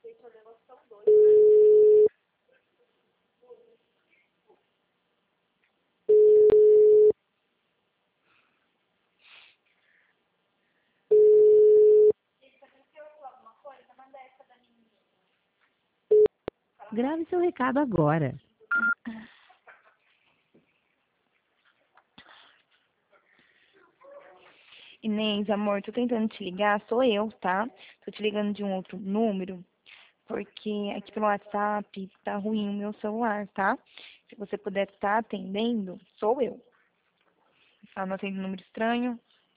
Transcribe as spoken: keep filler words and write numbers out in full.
Grave seu recado agora. Inês, amor, tô tentando te ligar, sou eu, tá? Tô te ligando de um outro número, porque aqui pelo WhatsApp tá ruim o meu celular, tá? Se você puder estar atendendo, sou eu. Tá, não atendo número estranho.